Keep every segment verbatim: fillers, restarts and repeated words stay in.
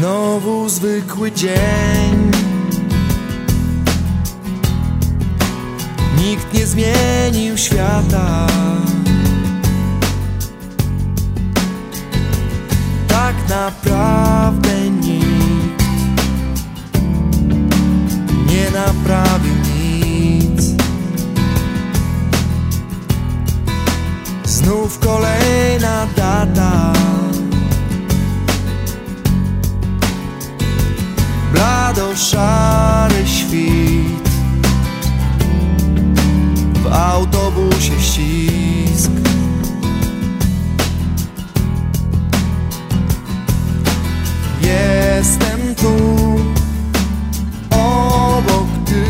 Znowu zwykły dzień. Nikt nie zmienił świata. Tak naprawdę nikt nie naprawił nic. Znów kolejna data. Blado-szary świt. W autobusie ścisk. Jestem tu, obok ty.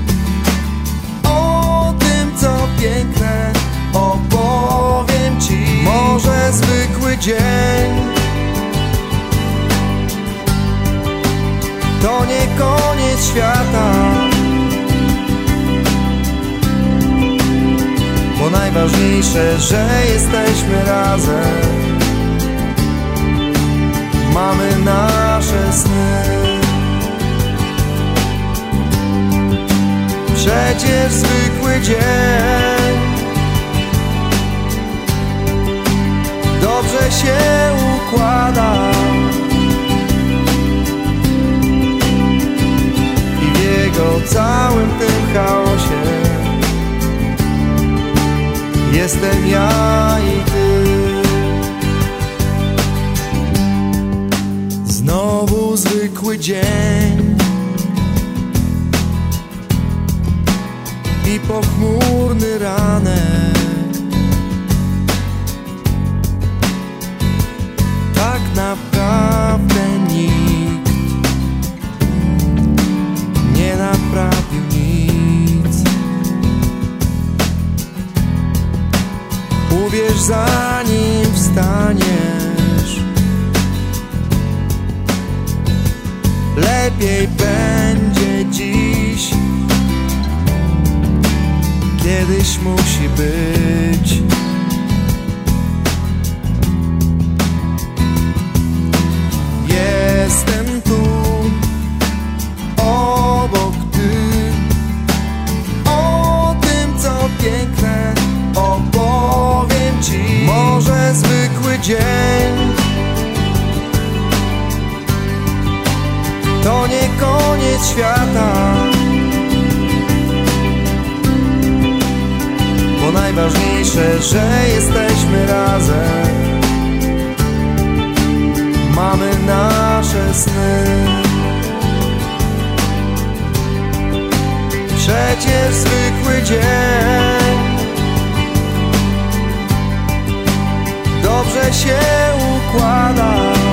O tym, co piękne, opowiem ci. Może zwykły dzień to nie koniec świata, bo najważniejsze, że jesteśmy razem. Mamy nasze sny. Przecież zwykły dzień dobrze się układa. I w jego całym tym chaosie jestem ja i ty. Znowu zwykły dzień i pochmurny ranek. Tak naprawdę nikt nie naprawił nic. Uwierz, zanim wstaniesz, lepiej będzie dziś. Kiedyś musi być. Jestem tu, obok ty. O tym, co piękne, opowiem ci. Może zwykły dzień to nie koniec świata, bo najważniejsze, że jesteśmy razem. Mamy nasze sny. Przecież zwykły dzień dobrze się układa.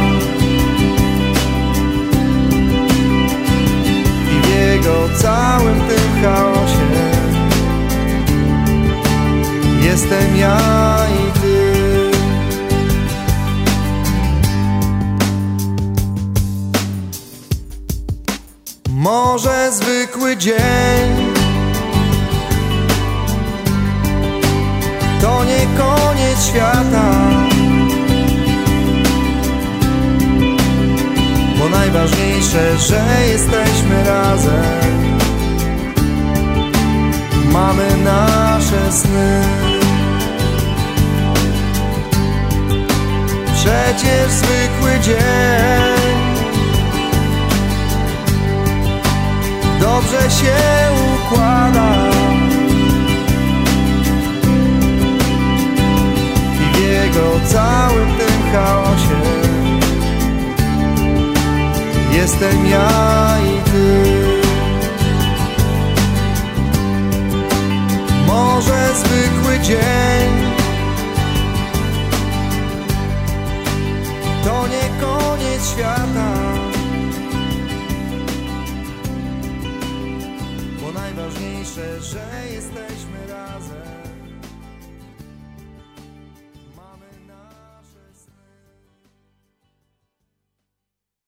I w jego całym tym chaosie jestem ja i ty. Może zwykły dzień to nie koniec świata, bo najważniejsze, że jesteśmy razem. Mamy nasze sny. Przecież zwykły dzień dobrze się układa. I w jego całym tym chaosie jestem ja